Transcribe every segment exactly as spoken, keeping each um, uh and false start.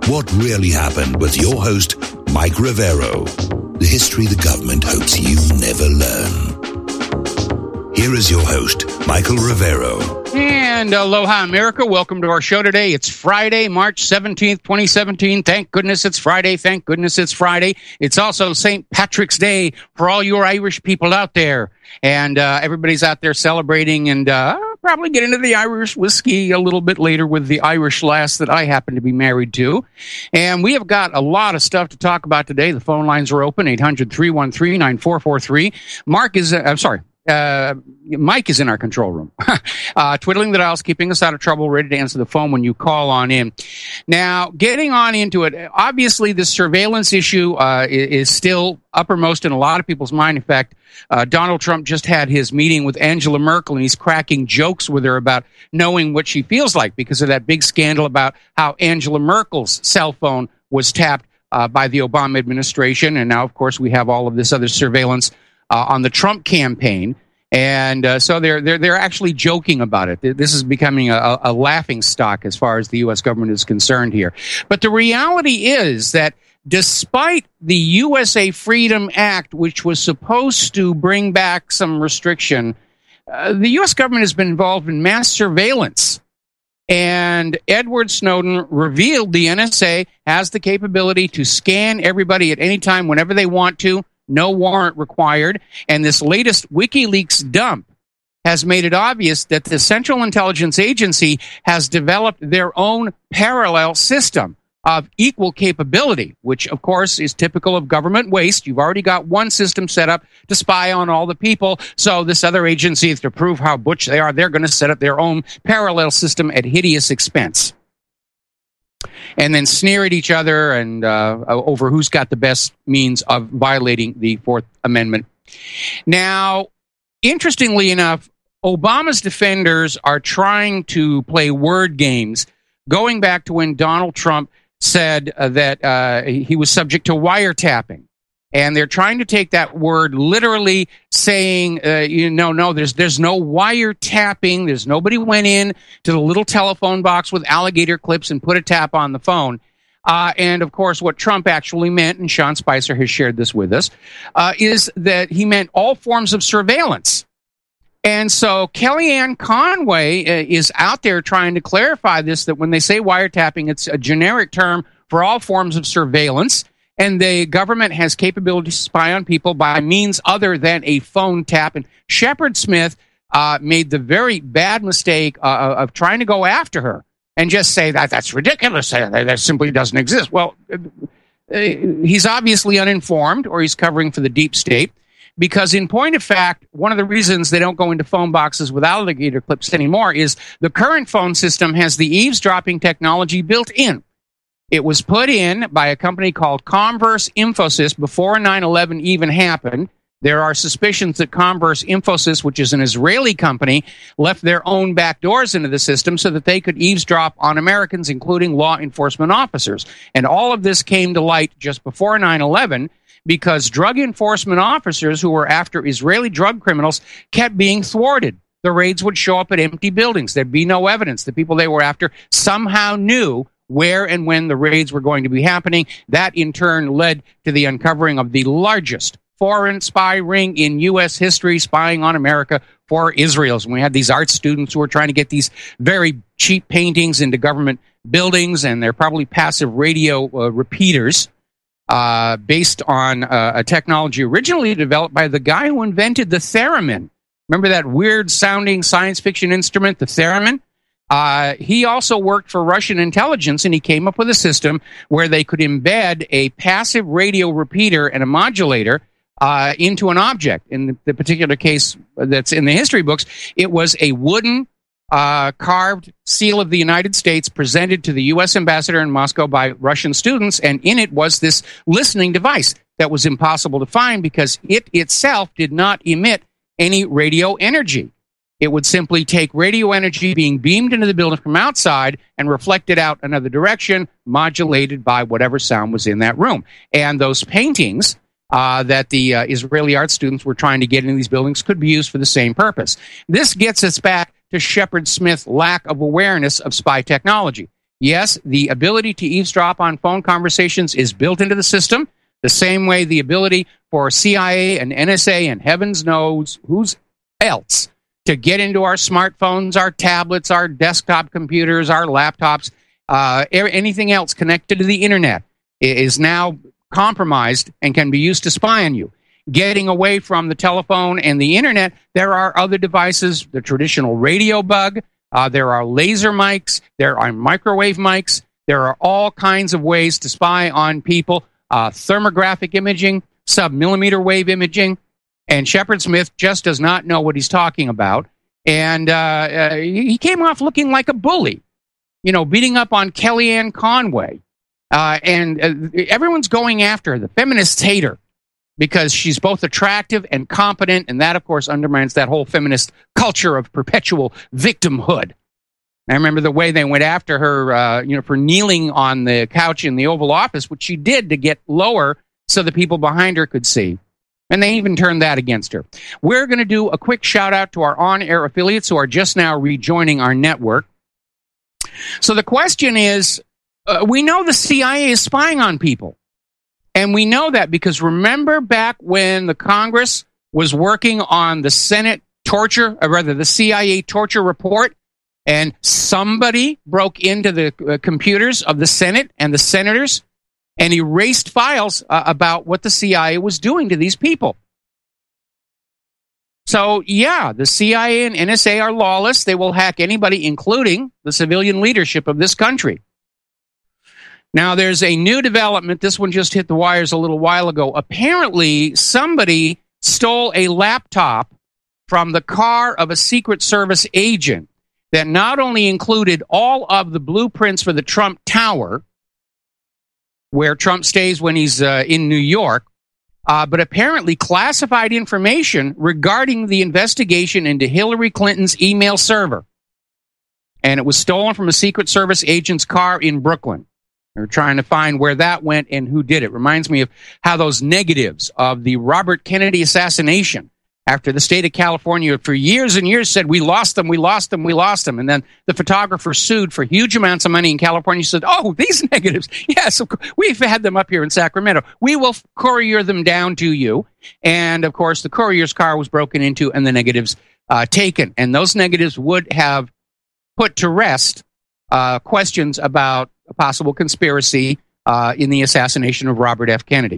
What Really Happened with your host, Mike Rivero. The history the government hopes you never learn. Here is your host, Michael Rivero. And aloha, America. Welcome to our show today. It's Friday, March seventeenth, twenty seventeen. Thank goodness it's Friday. Thank goodness it's Friday. It's also Saint Patrick's Day for all your Irish people out there. And uh, everybody's out there celebrating, and uh, I'll probably get into the Irish whiskey a little bit later with the Irish lass that I happen to be married to. And we have got a lot of stuff to talk about today. The phone lines are open, eight hundred, three one three, nine four four three. Mark is, uh, I'm sorry. Uh, Mike is in our control room, uh, twiddling the dials, keeping us out of trouble, ready to answer the phone when you call on in. Now, getting on into it, obviously the surveillance issue uh, is still uppermost in a lot of people's mind. In fact, uh, Donald Trump just had his meeting with Angela Merkel, and he's cracking jokes with her about knowing what she feels like because of that big scandal about how Angela Merkel's cell phone was tapped uh, by the Obama administration. And now, of course, we have all of this other surveillance Uh, on the Trump campaign, and uh, so they're they're they're actually joking about it. This is becoming a, a laughing stock as far as the U S government is concerned here. But the reality is that despite the U S A Freedom Act, which was supposed to bring back some restriction, uh, the U S government has been involved in mass surveillance. And Edward Snowden revealed the N S A has the capability to scan everybody at any time, whenever they want to. No warrant required. And this latest WikiLeaks dump has made it obvious that the Central Intelligence Agency has developed their own parallel system of equal capability, which, of course, is typical of government waste. You've already got one system set up to spy on all the people. So this other agency, to prove how butch they are, they're going to set up their own parallel system at hideous expense. And then sneer at each other and uh, over who's got the best means of violating the Fourth Amendment. Now, interestingly enough, Obama's defenders are trying to play word games, going back to when Donald Trump said uh, that uh, he was subject to wiretapping. And they're trying to take that word literally, saying, uh, you know, no, there's there's no wiretapping. There's nobody went in to the little telephone box with alligator clips and put a tap on the phone. Uh, and, of course, what Trump actually meant, and Sean Spicer has shared this with us, uh, is that he meant all forms of surveillance. And so Kellyanne Conway uh, is out there trying to clarify this, that when they say wiretapping, it's a generic term for all forms of surveillance. And the government has capability to spy on people by means other than a phone tap. And Shepard Smith uh, made the very bad mistake uh, of trying to go after her and just say that that's ridiculous. That simply doesn't exist. Well, uh, he's obviously uninformed, or he's covering for the deep state, because in point of fact, one of the reasons they don't go into phone boxes with alligator clips anymore is the current phone system has the eavesdropping technology built in. It was put in by a company called Comverse Infosys before nine eleven even happened. There are suspicions that Comverse Infosys, which is an Israeli company, left their own back doors into the system so that they could eavesdrop on Americans, including law enforcement officers. And all of this came to light just before nine eleven because drug enforcement officers who were after Israeli drug criminals kept being thwarted. The raids would show up at empty buildings. There'd be no evidence. The people they were after somehow knew where and when the raids were going to be happening. That, in turn, led to the uncovering of the largest foreign spy ring in U S history, spying on America for Israel. And we had these art students who were trying to get these very cheap paintings into government buildings, and they're probably passive radio uh, repeaters uh, based on uh, a technology originally developed by the guy who invented the theremin. Remember that weird-sounding science fiction instrument, the theremin? Uh, he also worked for Russian intelligence, and he came up with a system where they could embed a passive radio repeater and a modulator uh, into an object. In the, the particular case that's in the history books, it was a wooden uh, carved seal of the United States presented to the U S ambassador in Moscow by Russian students, and in it was this listening device that was impossible to find because it itself did not emit any radio energy. It would simply take radio energy being beamed into the building from outside and reflect it out another direction, modulated by whatever sound was in that room. And those paintings uh, that the uh, Israeli art students were trying to get in these buildings could be used for the same purpose. This gets us back to Shepard Smith's lack of awareness of spy technology. Yes, the ability to eavesdrop on phone conversations is built into the system, the same way the ability for C I A and N S A and heavens knows who's else to get into our smartphones, our tablets, our desktop computers, our laptops, uh, anything else connected to the internet is now compromised and can be used to spy on you. Getting away from the telephone and the internet, there are other devices, the traditional radio bug, uh, there are laser mics, there are microwave mics, there are all kinds of ways to spy on people, uh, thermographic imaging, sub-millimeter wave imaging, and Shepard Smith just does not know what he's talking about. And uh, uh, he came off looking like a bully, you know, beating up on Kellyanne Conway. Uh, and uh, everyone's going after her. The feminists hate her because she's both attractive and competent, and that, of course, undermines that whole feminist culture of perpetual victimhood. I remember the way they went after her, uh, you know, for kneeling on the couch in the Oval Office, which she did to get lower so the people behind her could see. And they even turned that against her. We're going to do a quick shout-out to our on-air affiliates who are just now rejoining our network. So the question is, uh, we know the C I A is spying on people. And we know that because remember back when the Congress was working on the Senate torture, or rather the C I A torture report, and somebody broke into the uh, computers of the Senate and the senators and erased files uh, about what the C I A was doing to these people. So, yeah, the C I A and N S A are lawless. They will hack anybody, including the civilian leadership of this country. Now, there's a new development. This one just hit the wires a little while ago. Apparently, somebody stole a laptop from the car of a Secret Service agent that not only included all of the blueprints for the Trump Tower, where Trump stays when he's uh, in New York, uh, but apparently classified information regarding the investigation into Hillary Clinton's email server. And it was stolen from a Secret Service agent's car in Brooklyn. They're trying to find where that went and who did it. Reminds me of how those negatives of the Robert Kennedy assassination, after the state of California for years and years said, we lost them, we lost them, we lost them. And then the photographer sued for huge amounts of money in California, said, oh, these negatives, yes, of course, we've had them up here in Sacramento. We will courier them down to you. And, of course, the courier's car was broken into and the negatives uh, taken. And those negatives would have put to rest uh, questions about a possible conspiracy uh, in the assassination of Robert F. Kennedy.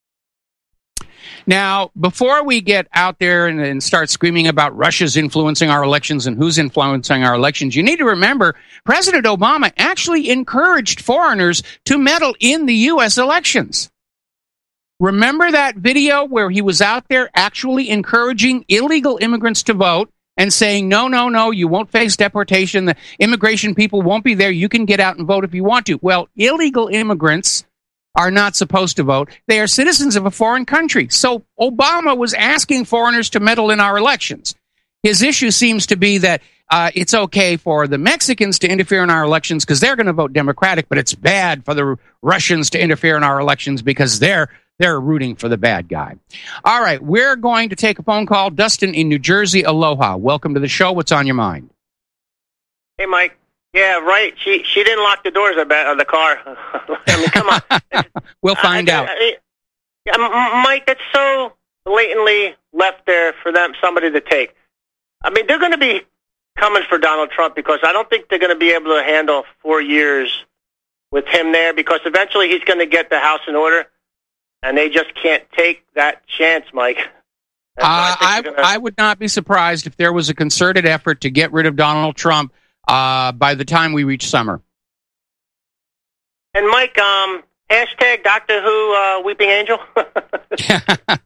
Now, before we get out there and, and start screaming about Russia's influencing our elections and who's influencing our elections, you need to remember President Obama actually encouraged foreigners to meddle in the U S elections. Remember that video where he was out there actually encouraging illegal immigrants to vote and saying, no, no, no, you won't face deportation. The immigration people won't be there. You can get out and vote if you want to. Well, illegal immigrants are not supposed to vote. They are citizens of a foreign country. So Obama was asking foreigners to meddle in our elections. His issue seems to be that uh, it's okay for the Mexicans to interfere in our elections because they're going to vote Democratic, but it's bad for the Russians to interfere in our elections because they're they're rooting for the bad guy. All right, we're going to take a phone call. Dustin in New Jersey, aloha. Welcome to the show. What's on your mind? Hey, Mike. Yeah, right. She she didn't lock the doors, I bet, of the car. I mean, come on. We'll find I, out. I, I, I, Mike, that's so blatantly left there for them, somebody to take. I mean, they're going to be coming for Donald Trump because I don't think they're going to be able to handle four years with him there because eventually he's going to get the house in order, and they just can't take that chance, Mike. Uh, I, gonna... I would not be surprised if there was a concerted effort to get rid of Donald Trump Uh, by the time we reach summer. And Mike, um, hashtag Doctor Who uh, Weeping Angel. hey,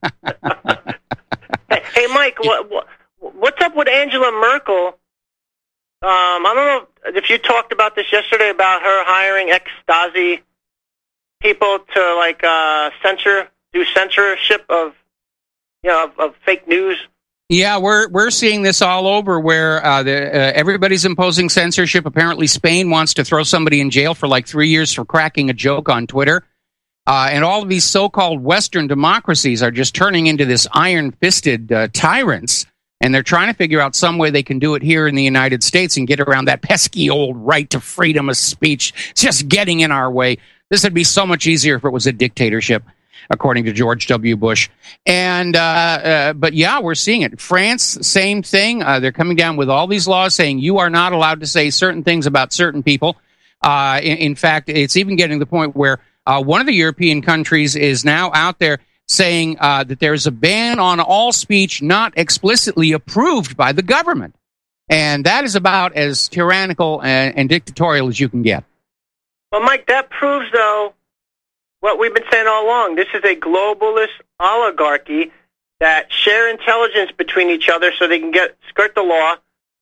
hey, Mike, what, what, what's up with Angela Merkel? Um, I don't know if you talked about this yesterday about her hiring ex-Stasi people to like uh, censor, do censorship of, you know, of, of fake news. Yeah, we're we're seeing this all over where uh, the, uh, everybody's imposing censorship. Apparently, Spain wants to throw somebody in jail for like three years for cracking a joke on Twitter. Uh, and all of these so-called Western democracies are just turning into this iron-fisted uh, tyrants And they're trying to figure out some way they can do it here in the United States and get around that pesky old right to freedom of speech. It's just getting in our way. This would be so much easier if it was a dictatorship, according to George W. Bush. And, uh, uh, but yeah, we're seeing it. France, same thing. Uh, they're coming down with all these laws saying you are not allowed to say certain things about certain people. Uh, in, in fact, it's even getting to the point where uh, one of the European countries is now out there saying uh, that there's a ban on all speech not explicitly approved by the government. And that is about as tyrannical and, and dictatorial as you can get. Well, Mike, that proves, though, what we've been saying all along. This is a globalist oligarchy that share intelligence between each other so they can get skirt the law.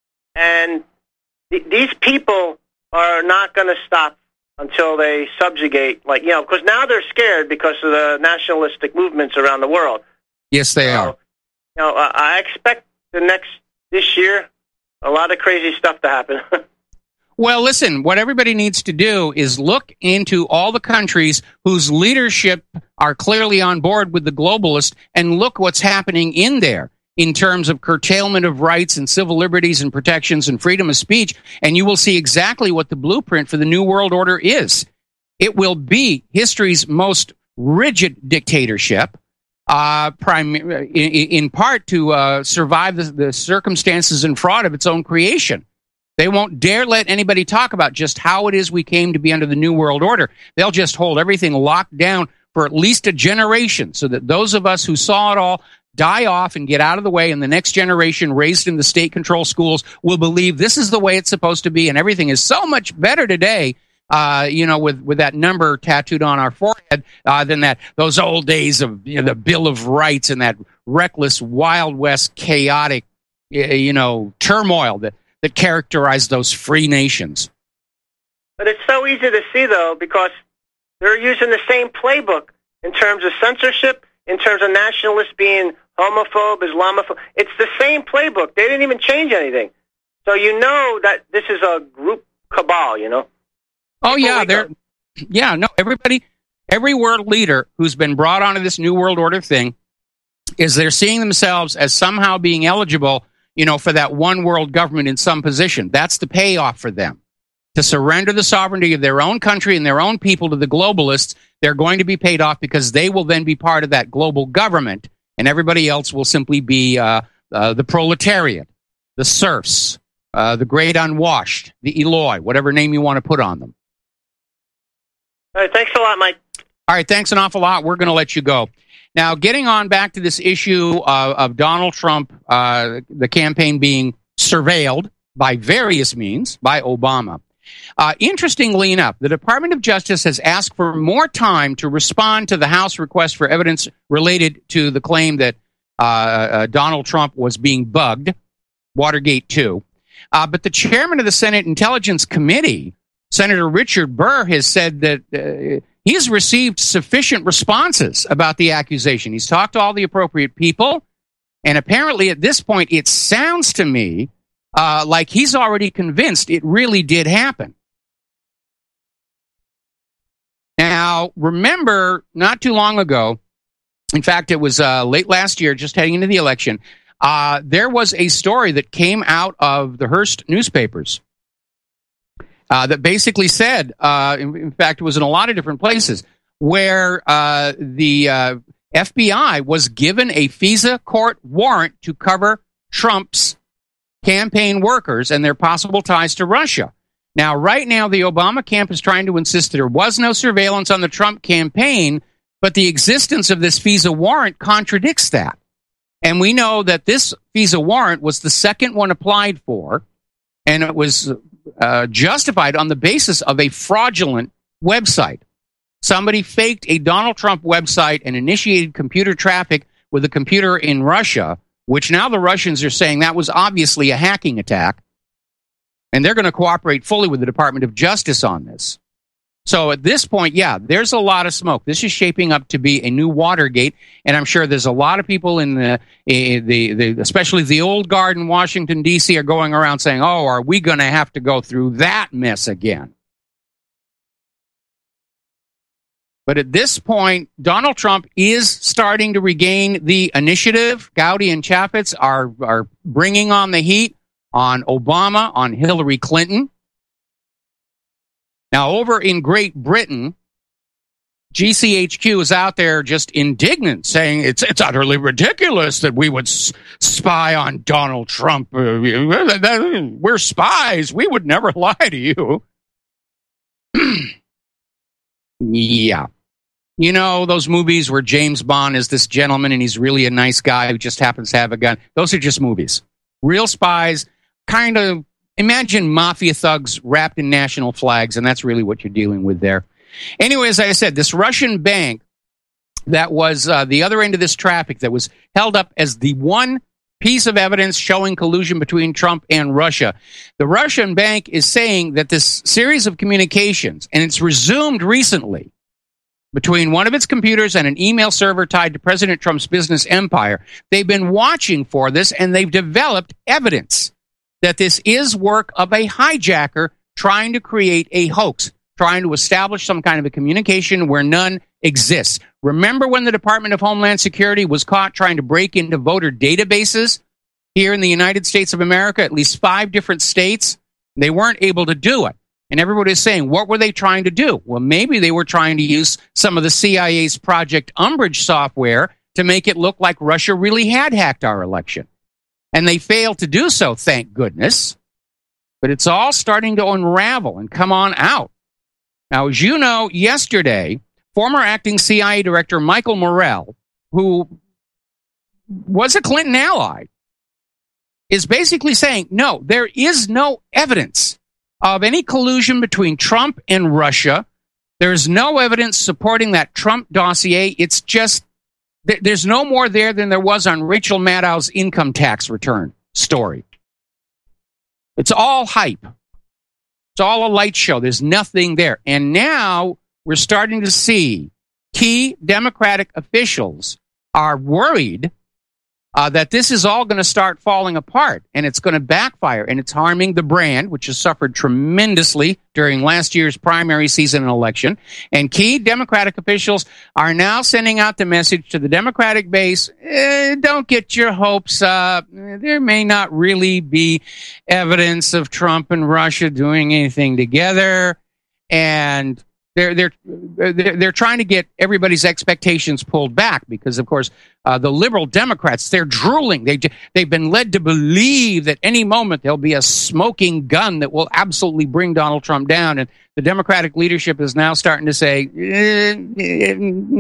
And th- these people are not going to stop until they subjugate, like, you know, because now they're scared because of the nationalistic movements around the world. Yes, they so, are. You know, I expect the next, this year, a lot of crazy stuff to happen. Well, listen, what everybody needs to do is look into all the countries whose leadership are clearly on board with the globalists and look what's happening in there in terms of curtailment of rights and civil liberties and protections and freedom of speech, and you will see exactly what the blueprint for the New World Order is. It will be history's most rigid dictatorship, uh, prim- in, in part to uh, survive the, the circumstances and fraud of its own creation. They won't dare let anybody talk about just how it is we came to be under the New World Order. They'll just hold everything locked down for at least a generation so that those of us who saw it all die off and get out of the way, and the next generation raised in the state-controlled schools will believe this is the way it's supposed to be, and everything is so much better today, uh, you know, with, with that number tattooed on our forehead uh, than that those old days of, you know, the Bill of Rights and that reckless, Wild West, chaotic, you know, turmoil that, that characterized those free nations. But it's so easy to see, though, because they're using the same playbook in terms of censorship, in terms of nationalists being homophobe, Islamophobe. It's the same playbook. They didn't even change anything. So you know that this is a group cabal, you know? Oh, yeah. They're, yeah, no, everybody, every world leader who's been brought onto this New World Order thing is they're seeing themselves as somehow being eligible, you know, for that one world government in some position. That's the payoff for them. To surrender the sovereignty of their own country and their own people to the globalists, they're going to be paid off because they will then be part of that global government, and everybody else will simply be uh, uh, the proletariat, the serfs, uh, the great unwashed, the Eloi, whatever name you want to put on them. All right, thanks a lot, Mike. All right, thanks an awful lot. We're going to let you go. Now, getting on back to this issue of, of Donald Trump, uh, the campaign being surveilled by various means by Obama. Uh, interestingly enough, the Department of Justice has asked for more time to respond to the House request for evidence related to the claim that uh, uh, Donald Trump was being bugged, Watergate two. Uh, but the chairman of the Senate Intelligence Committee, Senator Richard Burr, has said that uh, he's received sufficient responses about the accusation. He's talked to all the appropriate people, and apparently at this point it sounds to me Uh, like he's already convinced it really did happen. Now, remember, not too long ago, in fact, it was uh, late last year, just heading into the election, uh, there was a story that came out of the Hearst newspapers uh, that basically said, uh, in, in fact, it was in a lot of different places, where uh, the uh, F B I was given a FISA court warrant to cover Trump's campaign workers and their possible ties to Russia. Now, right now, the Obama camp is trying to insist that there was no surveillance on the Trump campaign, but the existence of this FISA warrant contradicts that. And we know that this FISA warrant was the second one applied for, and it was uh, justified on the basis of a fraudulent website. Somebody faked a Donald Trump website and initiated computer traffic with a computer in Russia, which now the Russians are saying that was obviously a hacking attack, and they're going to cooperate fully with the Department of Justice on this. So at this point, yeah, there's a lot of smoke. This is shaping up to be a new Watergate, and I'm sure there's a lot of people in the, in the, the especially the old guard in Washington, D C, are going around saying, oh, are we going to have to go through that mess again? But at this point, Donald Trump is starting to regain the initiative. Gowdy and Chaffetz are, are bringing on the heat on Obama, on Hillary Clinton. Now, over in Great Britain, G C H Q is out there just indignant, saying it's it's utterly ridiculous that we would s- spy on Donald Trump. We're spies. We would never lie to you. Yeah. You know, those movies where James Bond is this gentleman and he's really a nice guy who just happens to have a gun. Those are just movies. Real spies, kind of, imagine mafia thugs wrapped in national flags, and that's really what you're dealing with there. Anyway, as I said, this Russian bank that was uh, the other end of this traffic that was held up as the one piece of evidence showing collusion between Trump and Russia. The Russian bank is saying that this series of communications, and it's resumed recently, between one of its computers and an email server tied to President Trump's business empire, they've been watching for this, and they've developed evidence that this is work of a hijacker trying to create a hoax, trying to establish some kind of a communication where none exists. Remember when the Department of Homeland Security was caught trying to break into voter databases here in the United States of America, at least five different states? They weren't able to do it. And everybody is saying, what were they trying to do? Well, maybe they were trying to use some of the C I A's Project Umbridge software to make it look like Russia really had hacked our election. And they failed to do so, thank goodness. But it's all starting to unravel and come on out. Now, as you know, yesterday, former acting C I A Director Michael Morell, who was a Clinton ally, is basically saying, no, there is no evidence of any collusion between Trump and Russia. There's no evidence supporting that Trump dossier. It's just, th- there's no more there than there was on Rachel Maddow's income tax return story. It's all hype. It's all a light show. There's nothing there. And now we're starting to see key Democratic officials are worried uh, that this is all going to start falling apart, and it's going to backfire, and it's harming the brand, which has suffered tremendously during last year's primary season and election. And key Democratic officials are now sending out the message to the Democratic base, eh, don't get your hopes up. There may not really be evidence of Trump and Russia doing anything together. And They're they're they're they're trying to get everybody's expectations pulled back because, of course, uh, the liberal Democrats, they're drooling. They they've been led to believe that any moment there'll be a smoking gun that will absolutely bring Donald Trump down, and the Democratic leadership is now starting to say, eh, eh,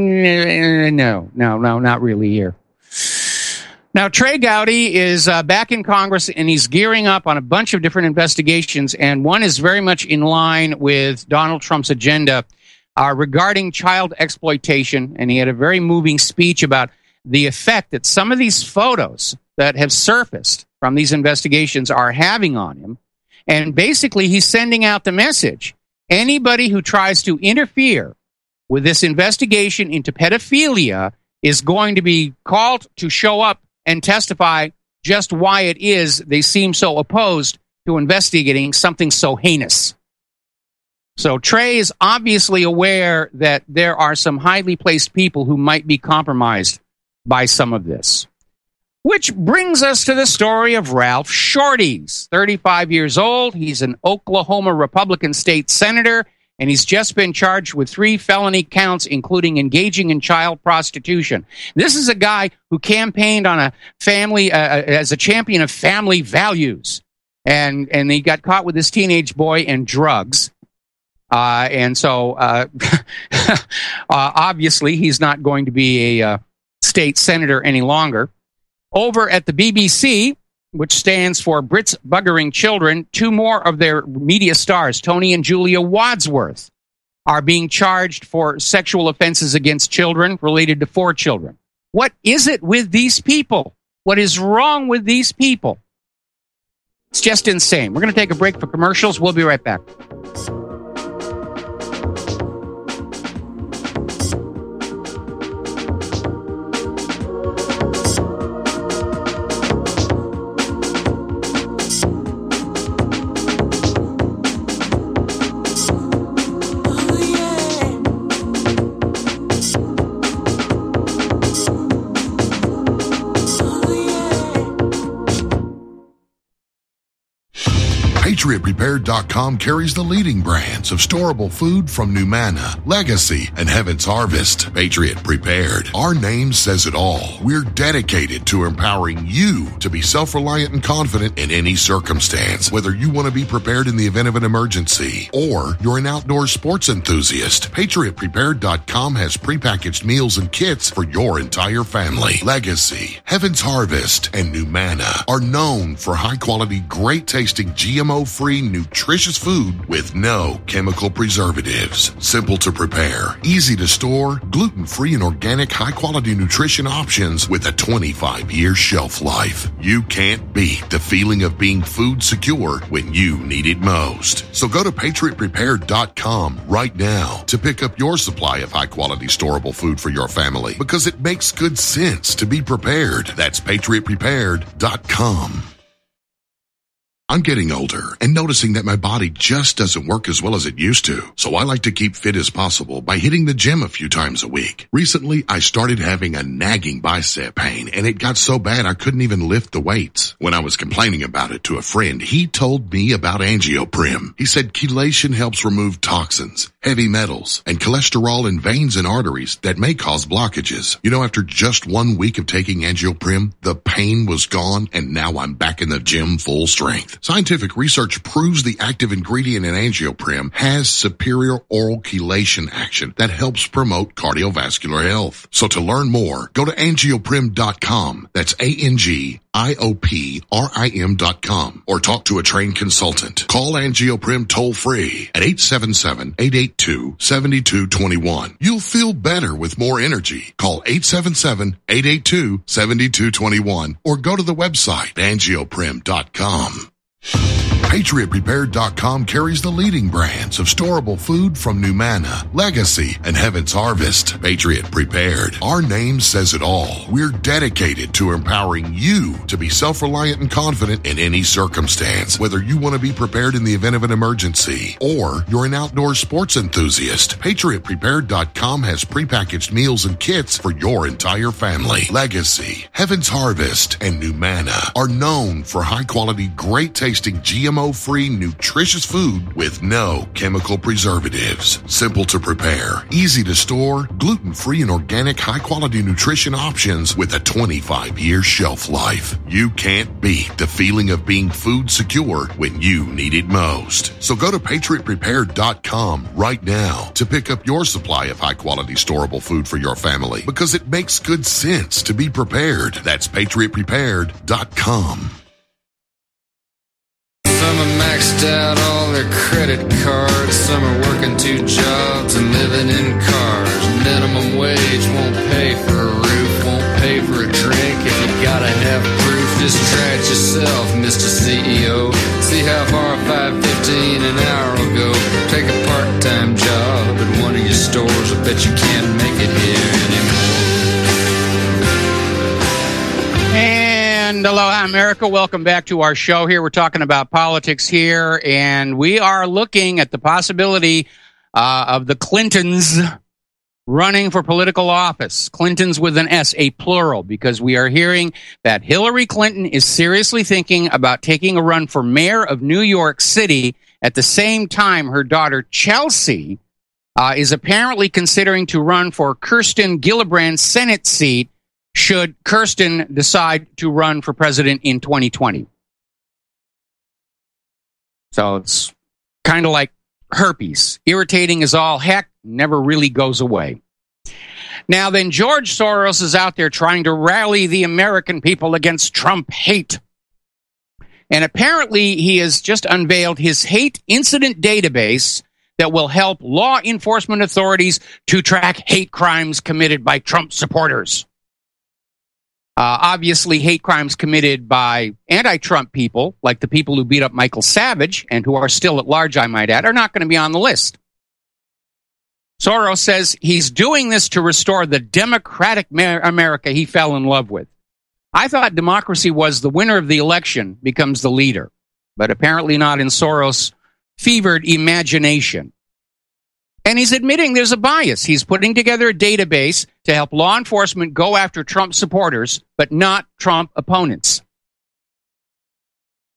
no, no, no, not really here. Now, Trey Gowdy is uh, back in Congress, and he's gearing up on a bunch of different investigations, and one is very much in line with Donald Trump's agenda uh, regarding child exploitation, and he had a very moving speech about the effect that some of these photos that have surfaced from these investigations are having on him, and basically he's sending out the message. Anybody who tries to interfere with this investigation into pedophilia is going to be called to show up and testify just why it is they seem so opposed to investigating something so heinous. So Trey is obviously aware that there are some highly placed people who might be compromised by some of this. Which brings us to the story of Ralph Shorty. He's thirty-five years old. He's an Oklahoma Republican state senator, and he's just been charged with three felony counts, including engaging in child prostitution. This is a guy who campaigned on a family, uh, as a champion of family values. And, and he got caught with this teenage boy and drugs. Uh, and so, uh, uh, obviously, he's not going to be a uh, state senator any longer. Over at the B B C, which stands for Brits Buggering Children, two more of their media stars, Tony and Julia Wadsworth, are being charged for sexual offenses against children related to four children. What is it with these people? What is wrong with these people? It's just insane. We're going to take a break for commercials. We'll be right back. Patriot Prepared dot com carries the leading brands of storable food from Numana, Legacy, and Heaven's Harvest. Patriot Prepared. Our name says it all. We're dedicated to empowering you to be self-reliant and confident in any circumstance. Whether you want to be prepared in the event of an emergency or you're an outdoor sports enthusiast, Patriot Prepared dot com has prepackaged meals and kits for your entire family. Legacy, Heaven's Harvest, and Numana are known for high-quality, great-tasting, G M O-free, nutritious food with no chemical preservatives. Simple to prepare, easy to store, gluten-free and organic high-quality nutrition options with a twenty-five year shelf life. You can't beat the feeling of being food secure when you need it most. So go to Patriot Prepared dot com right now to pick up your supply of high-quality storable food for your family, because it makes good sense to be prepared. That's Patriot Prepared dot com. I'm getting older and noticing that my body just doesn't work as well as it used to. So I like to keep fit as possible by hitting the gym a few times a week. Recently, I started having a nagging bicep pain, and it got so bad I couldn't even lift the weights. When I was complaining about it to a friend, he told me about Angioprim. He said chelation helps remove toxins, heavy metals, and cholesterol in veins and arteries that may cause blockages. You know, after just one week of taking Angioprim, the pain was gone, and now I'm back in the gym full strength. Scientific research proves the active ingredient in Angioprim has superior oral chelation action that helps promote cardiovascular health. So to learn more, go to Angioprim dot com. That's A N G I O P R I M dot com, or talk to a trained consultant. Call Angioprim toll free at eight seven seven, eight eight two, seven two two one. You'll feel better with more energy. Call eight seven seven, eight eight two, seven two two one or go to the website Angioprim dot com. Patriot Prepared dot com carries the leading brands of storable food from Numana, Legacy, and Heaven's Harvest. Patriot Prepared. Our name says it all. We're dedicated to empowering you to be self-reliant and confident in any circumstance. Whether you want to be prepared in the event of an emergency or you're an outdoor sports enthusiast, Patriot Prepared dot com has prepackaged meals and kits for your entire family. Legacy, Heaven's Harvest, and Numana are known for high-quality, great-tasting G M O-free, nutritious food with no chemical preservatives. Simple to prepare, easy to store, gluten-free and organic high-quality nutrition options with a twenty-five year shelf life. You can't beat the feeling of being food secure when you need it most. So go to Patriot Prepared dot com right now to pick up your supply of high-quality storable food for your family, because it makes good sense to be prepared. That's Patriot Prepared dot com. Some are maxed out all their credit cards. Some are working two jobs and living in cars. Minimum wage won't pay for a roof, won't pay for a drink. If you gotta have proof, just try it yourself, Mister C E O. See how far five fifteen an hour will go. Take a part-time job at one of your stores. I bet you can't make it here anymore. And aloha, America. Welcome back to our show here. We're talking about politics here, and we are looking at the possibility uh, of the Clintons running for political office. Clintons with an S, a plural, because we are hearing that Hillary Clinton is seriously thinking about taking a run for mayor of New York City. At the same time, her daughter Chelsea uh, is apparently considering to run for Kirsten Gillibrand's Senate seat should Kirsten decide to run for president in twenty twenty. So it's kind of like herpes. Irritating as all heck, never really goes away. Now then, George Soros is out there trying to rally the American people against Trump hate. And apparently he has just unveiled his hate incident database that will help law enforcement authorities to track hate crimes committed by Trump supporters. Uh, obviously, hate crimes committed by anti-Trump people, like the people who beat up Michael Savage, and who are still at large, I might add, are not going to be on the list. Soros says he's doing this to restore the democratic America he fell in love with. I thought democracy was the winner of the election becomes the leader, but apparently not in Soros' fevered imagination. And he's admitting there's a bias. He's putting together a database to help law enforcement go after Trump supporters, but not Trump opponents.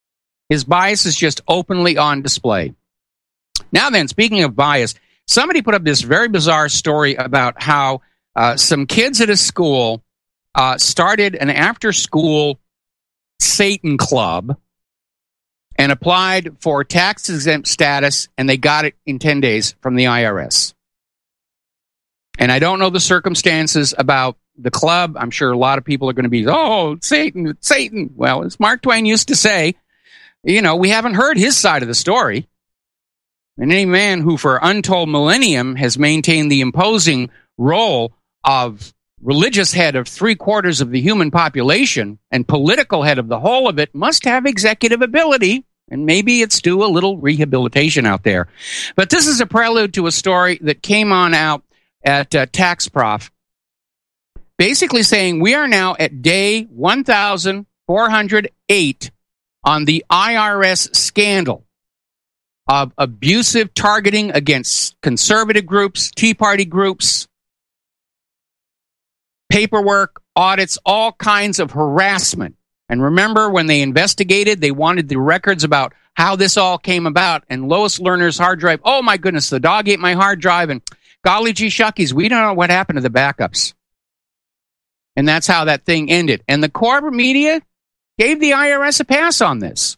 His bias is just openly on display. Now then, speaking of bias, somebody put up this very bizarre story about how uh, some kids at a school uh, started an after-school Satan club and applied for tax-exempt status, and they got it in ten days from the I R S. And I don't know the circumstances about the club. I'm sure a lot of people are going to be, oh, it's Satan, it's Satan. Well, as Mark Twain used to say, you know, we haven't heard his side of the story. And any man who for untold millennium has maintained the imposing role of religious head of three quarters of the human population and political head of the whole of it must have executive ability, and maybe it's due a little rehabilitation out there. But this is a prelude to a story that came on out at uh, TaxProf, basically saying we are now at day one thousand four hundred eight on the I R S scandal of abusive targeting against conservative groups, Tea Party groups, paperwork, audits, all kinds of harassment. And remember, when they investigated, they wanted the records about how this all came about. And Lois Lerner's hard drive, oh my goodness, the dog ate my hard drive. And golly gee shuckies, we don't know what happened to the backups. And that's how that thing ended. And the corporate media gave the I R S a pass on this.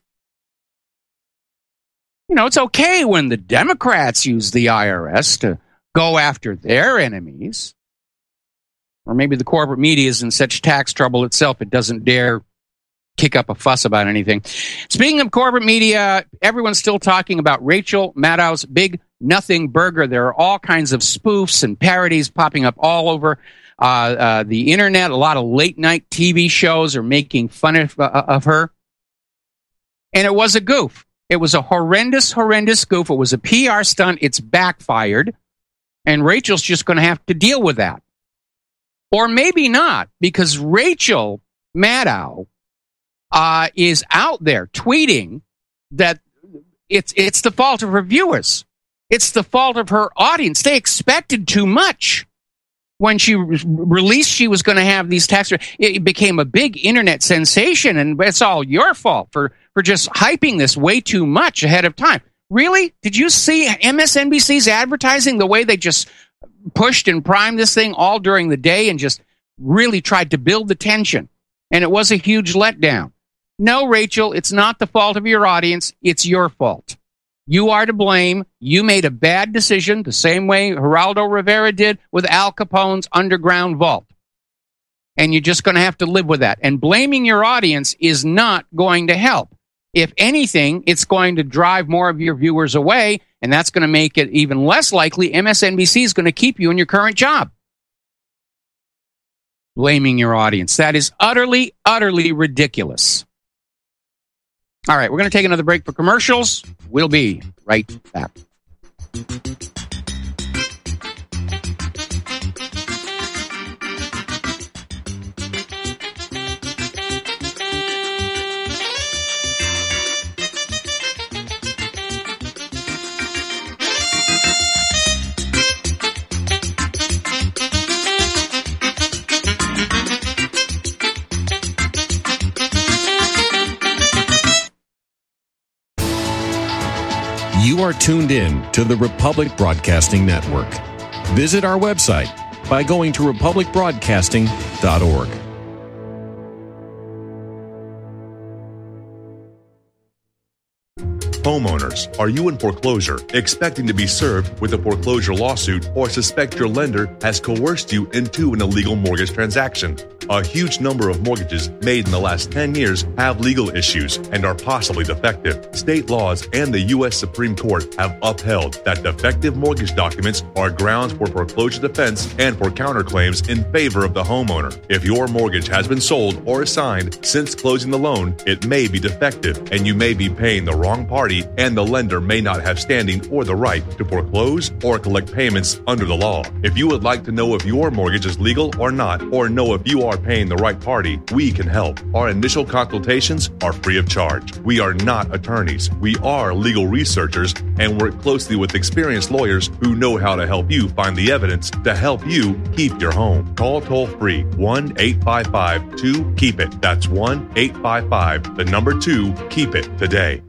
You know, it's okay when the Democrats use the I R S to go after their enemies. Or maybe the corporate media is in such tax trouble itself it doesn't dare kick up a fuss about anything. Speaking of corporate media, everyone's still talking about Rachel Maddow's Big Nothing Burger. There are all kinds of spoofs and parodies popping up all over uh, uh, the internet. A lot of late-night T V shows are making fun of, uh, of her. And it was a goof. It was a horrendous, horrendous goof. It was a P R stunt. It's backfired. And Rachel's just going to have to deal with that. Or maybe not, because Rachel Maddow uh, is out there tweeting that it's it's the fault of her viewers. It's the fault of her audience. They expected too much. When she re- released she was going to have these tax, it became a big internet sensation, and it's all your fault for, for just hyping this way too much ahead of time. Really? Did you see M S N B C's advertising, the way they just pushed and primed this thing all during the day and just really tried to build the tension? And it was a huge letdown. No, Rachel, it's not the fault of your audience. It's your fault. You are to blame. You made a bad decision the same way Geraldo Rivera did with Al Capone's underground vault. And you're just going to have to live with that. And blaming your audience is not going to help. If anything, it's going to drive more of your viewers away, and that's going to make it even less likely M S N B C is going to keep you in your current job. Blaming your audience. That is utterly, utterly ridiculous. All right, we're going to take another break for commercials. We'll be right back. You are tuned in to the Republic Broadcasting Network. Visit our website by going to republic broadcasting dot org. Homeowners, are you in foreclosure, expecting to be served with a foreclosure lawsuit, or suspect your lender has coerced you into an illegal mortgage transaction? A huge number of mortgages made in the last ten years have legal issues and are possibly defective. State laws and the U S Supreme Court have upheld that defective mortgage documents are grounds for foreclosure defense and for counterclaims in favor of the homeowner. If your mortgage has been sold or assigned since closing the loan, it may be defective and you may be paying the wrong party, and the lender may not have standing or the right to foreclose or collect payments under the law. If you would like to know if your mortgage is legal or not, or know if you are are paying the right party, we can help. Our initial consultations are free of charge. We are not attorneys. We are legal researchers and work closely with experienced lawyers who know how to help you find the evidence to help you keep your home. Call toll free one eight five five two keep it. That's one eight five five, the number two, keep it today.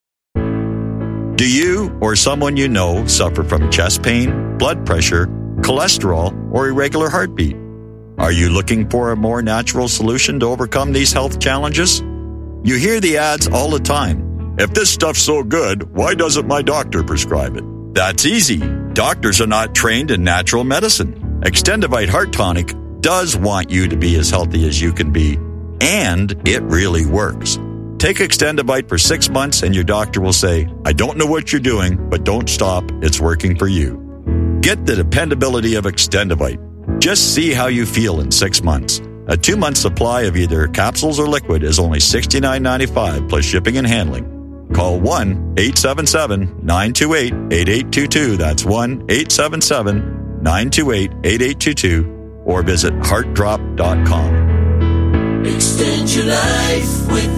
Do you or someone you know suffer from chest pain, blood pressure, cholesterol, or irregular heartbeat? Are you looking for a more natural solution to overcome these health challenges? You hear the ads all the time. If this stuff's so good, why doesn't my doctor prescribe it? That's easy. Doctors are not trained in natural medicine. Extendivite Heart Tonic does want you to be as healthy as you can be, and it really works. Take Extendivite for six months and your doctor will say, I don't know what you're doing, but don't stop. It's working for you. Get the dependability of Extendivite. Just see how you feel in six months. A two-month supply of either capsules or liquid is only sixty-nine ninety-five plus shipping and handling. Call one eight seven seven nine two eight eight eight two two. That's one eight seven seven nine two eight eight eight two two or visit heart drop dot com. Extend your life with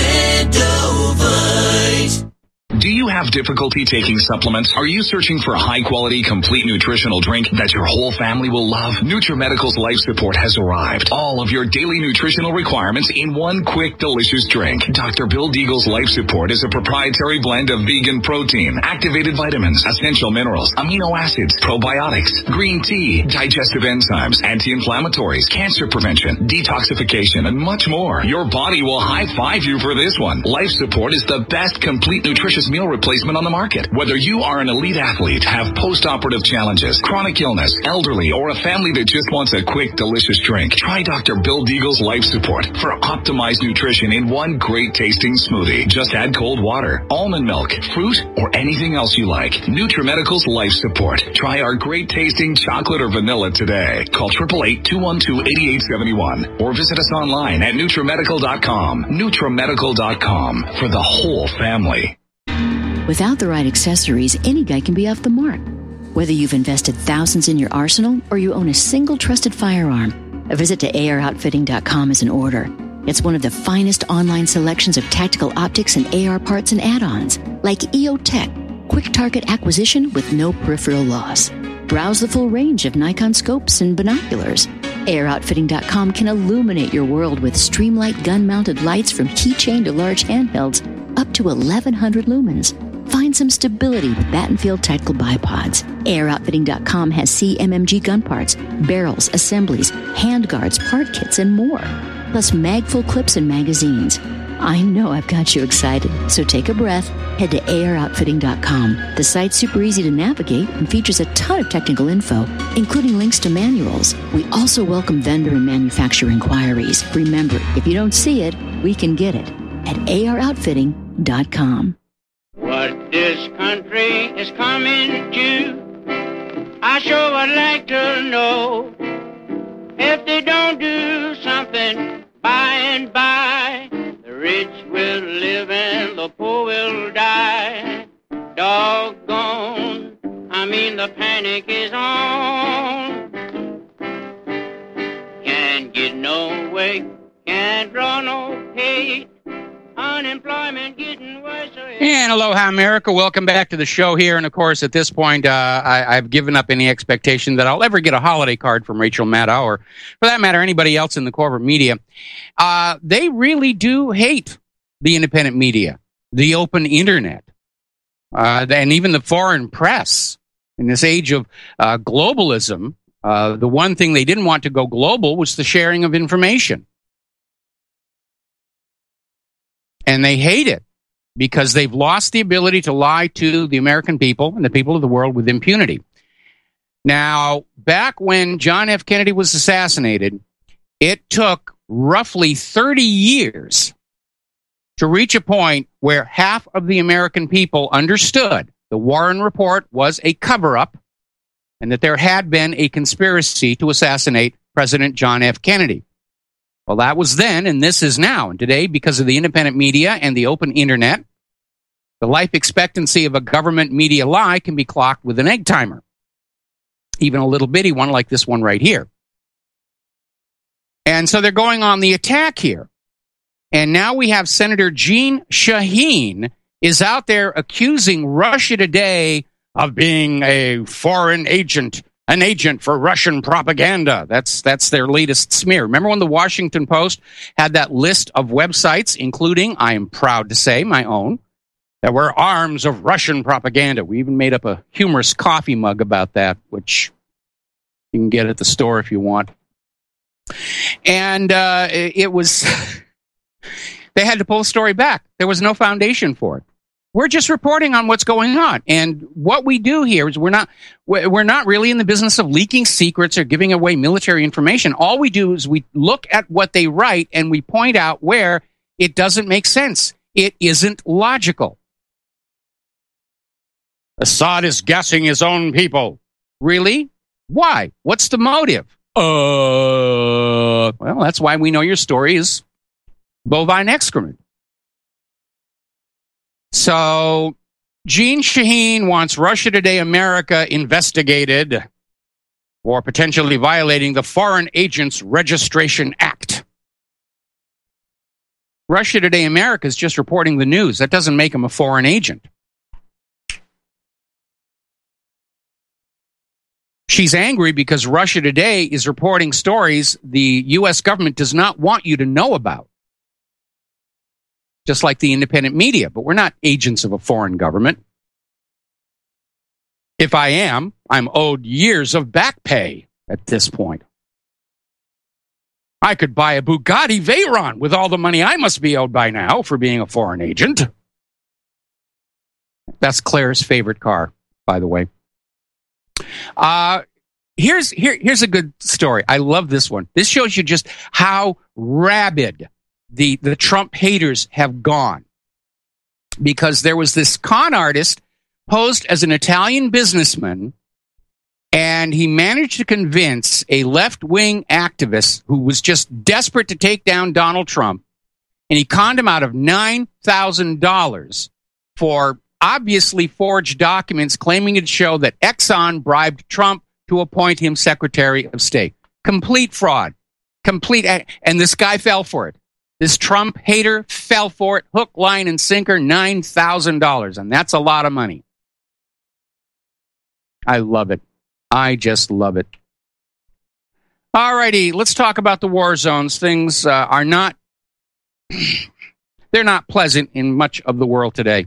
Extendovite. Do you have difficulty taking supplements? Are you searching for a high-quality, complete nutritional drink that your whole family will love? NutriMedical's Life Support has arrived. All of your daily nutritional requirements in one quick, delicious drink. Doctor Bill Deagle's Life Support is a proprietary blend of vegan protein, activated vitamins, essential minerals, amino acids, probiotics, green tea, digestive enzymes, anti-inflammatories, cancer prevention, detoxification, and much more. Your body will high-five you for this one. Life Support is the best complete nutritious meal replacement on the market. Whether you are an elite athlete, have post-operative challenges, chronic illness, elderly, or a family that just wants a quick, delicious drink, try Doctor Bill Deagle's Life Support for optimized nutrition in one great tasting smoothie. Just add cold water, almond milk, fruit, or anything else you like. NutriMedical's Life Support. Try our great tasting chocolate or vanilla today. Call eight eight eight, two one two, eight eight seven one or visit us online at NutriMedical dot com. NutriMedical dot com for the whole family. Without the right accessories, any guy can be off the mark. Whether you've invested thousands in your arsenal or you own a single trusted firearm, a visit to A R outfitting dot com is in order. It's one of the finest online selections of tactical optics and A R parts and add-ons, like E O Tech, quick target acquisition with no peripheral loss. Browse the full range of Nikon scopes and binoculars. A R outfitting dot com can illuminate your world with Streamlight gun-mounted lights from keychain to large handhelds up to eleven hundred lumens. Find some stability with Battenfield Tactical Bipods. A R outfitting dot com has C M M G gun parts, barrels, assemblies, handguards, part kits, and more. Plus mag-full clips and magazines. I know I've got you excited, so take a breath. Head to A R outfitting dot com. The site's super easy to navigate and features a ton of technical info, including links to manuals. We also welcome vendor and manufacturer inquiries. Remember, if you don't see it, we can get it at A R outfitting dot com. What this country is coming to, I sure would like to know. If they don't do something by and by, the rich will live and the poor will die. Doggone, I mean the panic is on. Can't get no way, can't draw no pay. Unemployment getting worse. And aloha, America. Welcome back to the show here. And, of course, at this point, uh, I, I've given up any expectation that I'll ever get a holiday card from Rachel Maddow or, for that matter, anybody else in the corporate media. Uh, they really do hate the independent media, the open internet, uh, and even the foreign press. In this age of uh, globalism, uh, the one thing they didn't want to go global was the sharing of information. And they hate it because they've lost the ability to lie to the American people and the people of the world with impunity. Now, back when John F. Kennedy was assassinated, it took roughly thirty years to reach a point where half of the American people understood the Warren Report was a cover-up and that there had been a conspiracy to assassinate President John F. Kennedy. Well, that was then, and this is now. And today, because of the independent media and the open internet, the life expectancy of a government media lie can be clocked with an egg timer. Even a little bitty one like this one right here. And so they're going on the attack here. And now we have Senator Jeanne Shaheen is out there accusing Russia Today of being a foreign agent, an agent for Russian propaganda. That's that's their latest smear. Remember when the Washington Post had that list of websites, including, I am proud to say, my own, that were arms of Russian propaganda. We even made up a humorous coffee mug about that, which you can get at the store if you want. And uh, it was, they had to pull the story back. There was no foundation for it. We're just reporting on what's going on. And what we do here is we're not, we're not really in the business of leaking secrets or giving away military information. All we do is we look at what they write and we point out where it doesn't make sense. It isn't logical. Assad is gassing his own people. Really? Why? What's the motive? Uh, well, that's why we know your story is bovine excrement. So, Jeanne Shaheen wants Russia Today America investigated for potentially violating the Foreign Agents Registration Act. Russia Today America is just reporting the news. That doesn't make them a foreign agent. She's angry because Russia Today is reporting stories the U S government does not want you to know about. Just like the independent media, but we're not agents of a foreign government. If I am, I'm owed years of back pay at this point. I could buy a Bugatti Veyron with all the money I must be owed by now for being a foreign agent. That's Claire's favorite car, by the way. Uh, here's here, here's a good story. I love this one. This shows you just how rabid the, the Trump haters have gone. Because there was this con artist posed as an Italian businessman, and he managed to convince a left-wing activist who was just desperate to take down Donald Trump, and he conned him out of nine thousand dollars for obviously forged documents claiming to show that Exxon bribed Trump to appoint him Secretary of State. Complete fraud. Complete. And this guy fell for it. This Trump hater fell for it. Hook, line, and sinker, nine thousand dollars. And that's a lot of money. I love it. I just love it. All righty, let's talk about the war zones. Things uh, are not, they're not pleasant in much of the world today.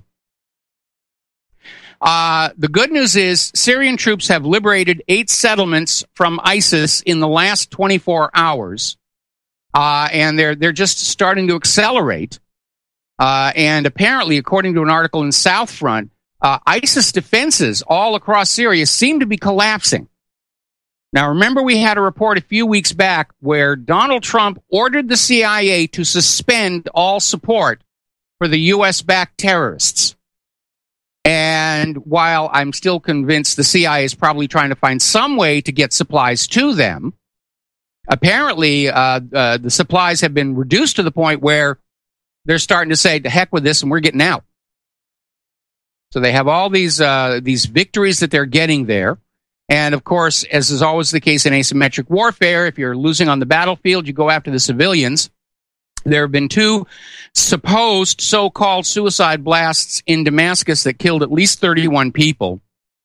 Uh, the good news is Syrian troops have liberated eight settlements from ISIS in the last twenty-four hours. Uh, and they're they're just starting to accelerate. Uh, and apparently, according to an article in South Front, uh, ISIS defenses all across Syria seem to be collapsing. Now, remember, we had a report a few weeks back where Donald Trump ordered the C I A to suspend all support for the U S-backed terrorists. And while I'm still convinced the C I A is probably trying to find some way to get supplies to them, apparently uh, uh, the supplies have been reduced to the point where they're starting to say, to heck with this, and we're getting out. So they have all these uh, these victories that they're getting there. And, of course, as is always the case in asymmetric warfare, if you're losing on the battlefield, you go after the civilians. There have been two supposed so-called suicide blasts in Damascus that killed at least thirty-one people.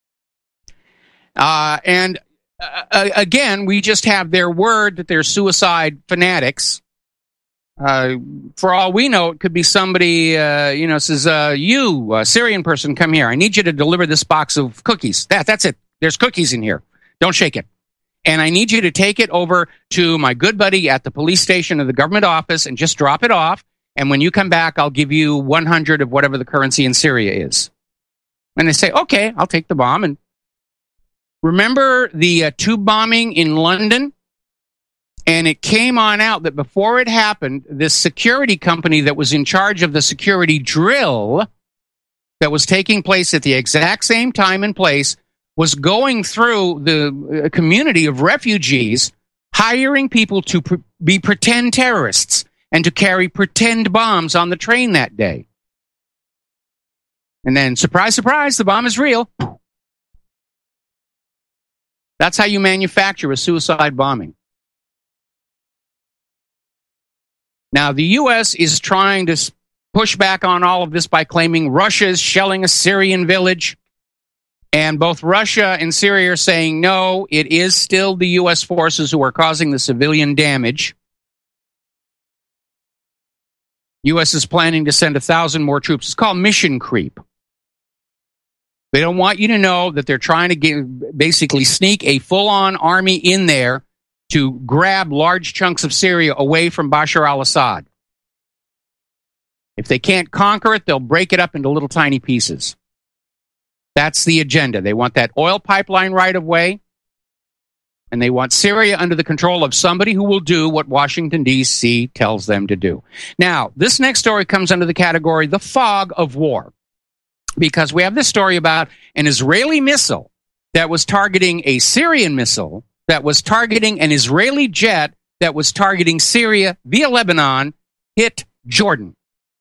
Uh, and uh, again, we just have their word that they're suicide fanatics. Uh, for all we know, it could be somebody, uh, you know, says, uh, you, a Syrian person, come here. I need you to deliver this box of cookies. That, that's it. There's cookies in here. Don't shake it. And I need you to take it over to my good buddy at the police station or the government office and just drop it off. And when you come back, I'll give you one hundred of whatever the currency in Syria is. And they say, okay, I'll take the bomb. And remember the uh, tube bombing in London? And it came on out that before it happened, this security company that was in charge of the security drill that was taking place at the exact same time and place was going through the community of refugees, hiring people to pre- be pretend terrorists and to carry pretend bombs on the train that day. And then, surprise, surprise, the bomb is real. That's how you manufacture a suicide bombing. Now, the U S is trying to push back on all of this by claiming Russia is shelling a Syrian village. And both Russia and Syria are saying, no, it is still the U S forces who are causing the civilian damage. U S is planning to send a thousand more troops. It's called mission creep. They don't want you to know that they're trying to get, basically sneak a full-on army in there to grab large chunks of Syria away from Bashar al-Assad. If they can't conquer it, they'll break it up into little tiny pieces. That's the agenda. They want that oil pipeline right of way, and they want Syria under the control of somebody who will do what Washington, D C tells them to do. Now, this next story comes under the category, the fog of war, because we have this story about an Israeli missile that was targeting a Syrian missile that was targeting an Israeli jet that was targeting Syria via Lebanon, hit Jordan.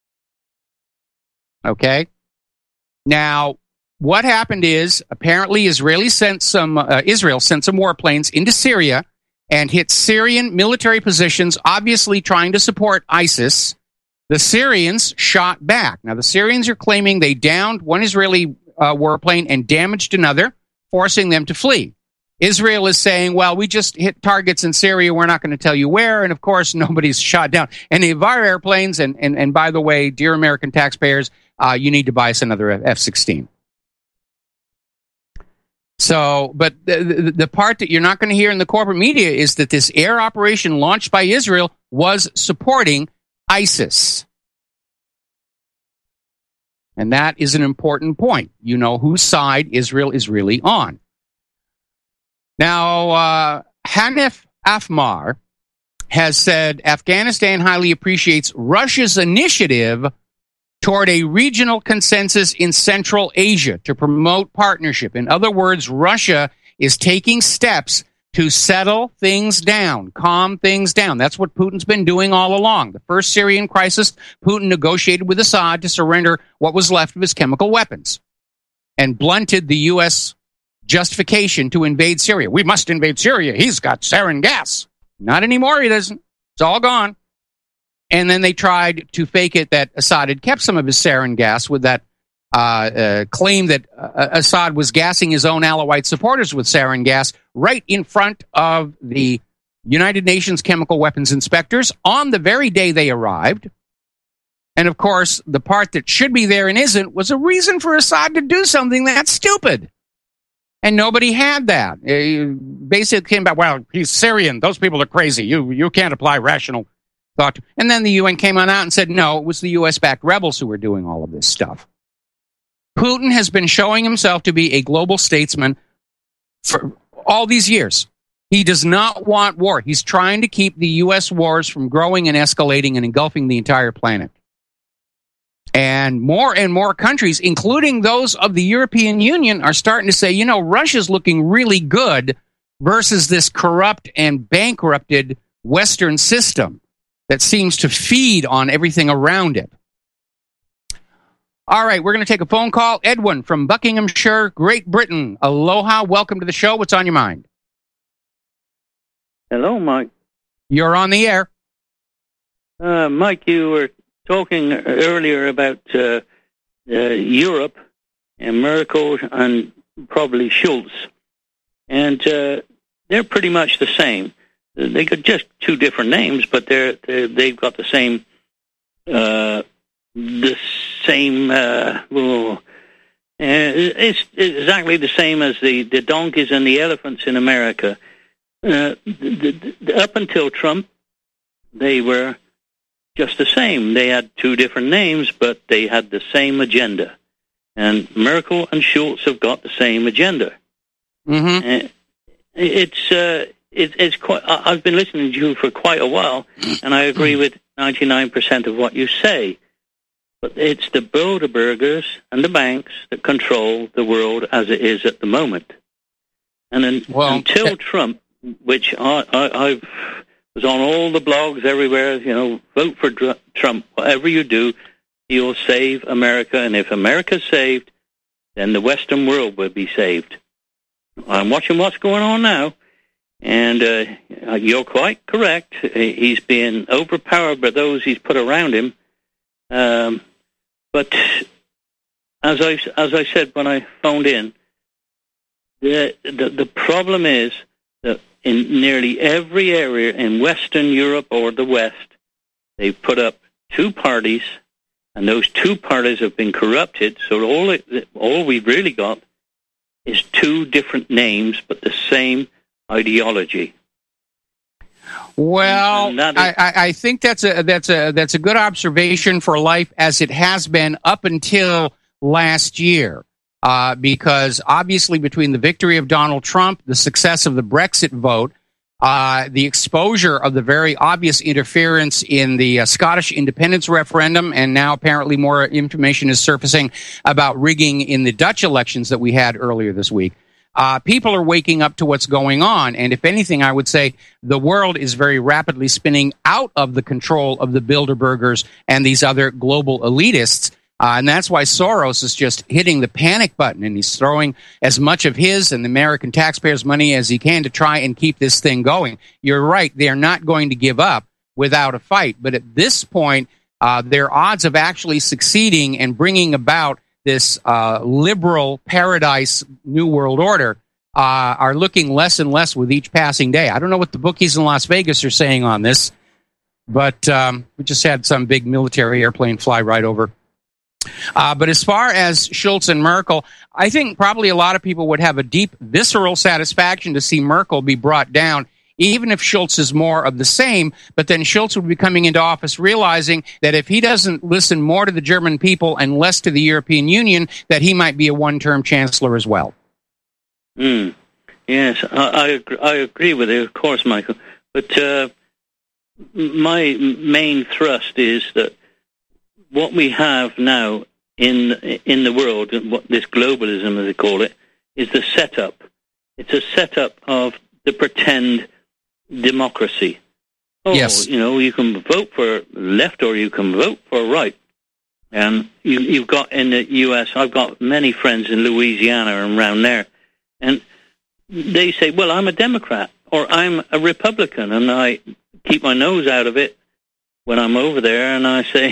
Okay? Now, what happened is, apparently Israeli sent some, uh, Israel sent some warplanes into Syria and hit Syrian military positions, obviously trying to support ISIS. The Syrians shot back. Now, the Syrians are claiming they downed one Israeli uh, warplane and damaged another, forcing them to flee. Israel is saying, well, we just hit targets in Syria. We're not going to tell you where. And, of course, nobody's shot down any of our airplanes. And, and, and by the way, dear American taxpayers, uh, you need to buy us another F sixteen. So, but the, the, the part that you're not going to hear in the corporate media is that this air operation launched by Israel was supporting ISIS. And that is an important point. You know whose side Israel is really on. Now, uh, Hanif Afmar has said Afghanistan highly appreciates Russia's initiative toward a regional consensus in Central Asia to promote partnership. In other words, Russia is taking steps to settle things down, calm things down. That's what Putin's been doing all along. The first Syrian crisis, Putin negotiated with Assad to surrender what was left of his chemical weapons and blunted the U S justification to invade Syria. We must invade Syria. He's got sarin gas. Not anymore, he doesn't. It's all gone. And then they tried to fake it that Assad had kept some of his sarin gas with that uh, uh, claim that uh, Assad was gassing his own Alawite supporters with sarin gas right in front of the United Nations chemical weapons inspectors on the very day they arrived. And, of course, the part that should be there and isn't was a reason for Assad to do something that stupid. And nobody had that. It basically came back, well, he's Syrian. Those people are crazy. You you can't apply rational thought. And then the U N came on out and said, no, it was the U S-backed rebels who were doing all of this stuff. Putin has been showing himself to be a global statesman for all these years. He does not want war. He's trying to keep the U S wars from growing and escalating and engulfing the entire planet. And more and more countries, including those of the European Union, are starting to say, you know, Russia's looking really good versus this corrupt and bankrupted Western system that seems to feed on everything around it. All right, we're going to take a phone call. Edwin from Buckinghamshire, Great Britain. Aloha, welcome to the show. What's on your mind? Hello, Mike. You're on the air. Uh, Mike, you were talking earlier about uh, uh, Europe and Merkel and probably Schultz, and uh, they're pretty much the same. They got just two different names, but they're, they're they've got the same uh, the same. Uh, well, it's exactly the same as the, the donkeys and the elephants in America. Uh, the, the, up until Trump, they were just the same. They had two different names, but they had the same agenda. And Merkel and Schultz have got the same agenda. Mm-hmm. Uh, it's uh, it, it's quite. I've been listening to you for quite a while, and I agree with ninety-nine percent of what you say. But it's the Bilderbergers and the banks that control the world as it is at the moment. And then, well, until Trump, which I, I, I've was on all the blogs everywhere, you know, vote for Dr- Trump. Whatever you do, he'll save America. And if America's saved, then the Western world will be saved. I'm watching what's going on now. And uh, you're quite correct. He's being overpowered by those he's put around him. Um, but as I, as I said when I phoned in, the, the, the problem is that in nearly every area in Western Europe or the West, they've put up two parties, and those two parties have been corrupted. So all it, all we've really got is two different names, but the same ideology. Well, is, I, I think that's a that's a that's a good observation for life as it has been up until last year, uh, because obviously between the victory of Donald Trump, the success of the Brexit vote, uh, the exposure of the very obvious interference in the uh, Scottish independence referendum, and now apparently more information is surfacing about rigging in the Dutch elections that we had earlier this week. Uh, people are waking up to what's going on, and if anything, I would say the world is very rapidly spinning out of the control of the Bilderbergers and these other global elitists, uh, and that's why Soros is just hitting the panic button, and he's throwing as much of his and the American taxpayers' money as he can to try and keep this thing going. You're right, they are not going to give up without a fight, but at this point, uh, their odds of actually succeeding and bringing about this uh, liberal paradise new world order uh, are looking less and less with each passing day. I don't know what the bookies in Las Vegas are saying on this, but um, we just had some big military airplane fly right over. Uh, but as far as Schultz and Merkel, I think probably a lot of people would have a deep visceral satisfaction to see Merkel be brought down, even if Schultz is more of the same. But then Schultz would be coming into office realizing that if he doesn't listen more to the German people and less to the European Union, that he might be a one-term chancellor as well. Mm. Yes, I, I, agree, I agree with you, of course, Michael. But uh, my main thrust is that what we have now in in the world, what this globalism, as they call it, is the setup. It's a setup of the pretend democracy. Oh, yes. You know, you can vote for left or you can vote for right. And you, you've got in the U S, I've got many friends in Louisiana and around there, and they say, well, I'm a Democrat or I'm a Republican, and I keep my nose out of it when I'm over there, and I say